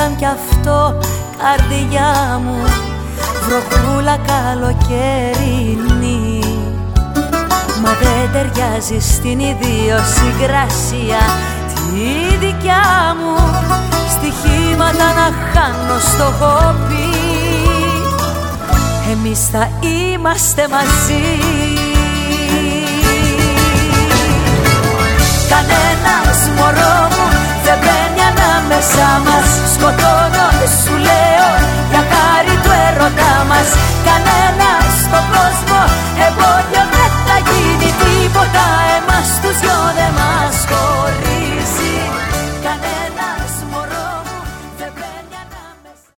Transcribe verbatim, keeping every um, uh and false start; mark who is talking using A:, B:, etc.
A: καν κι αυτό, καρδιά μου, βροχούλα καλοκαιρινή. Μα δεν ταιριάζει στην ιδιοσυγκρασία τη δικιά μου, στοιχήματα να χάνω στο χοπί. Εμείς θα είμαστε μαζί. Κανένας, μωρό μου, δεν μπαίνει ανάμεσά μας. Σκοτώνω, σου λέει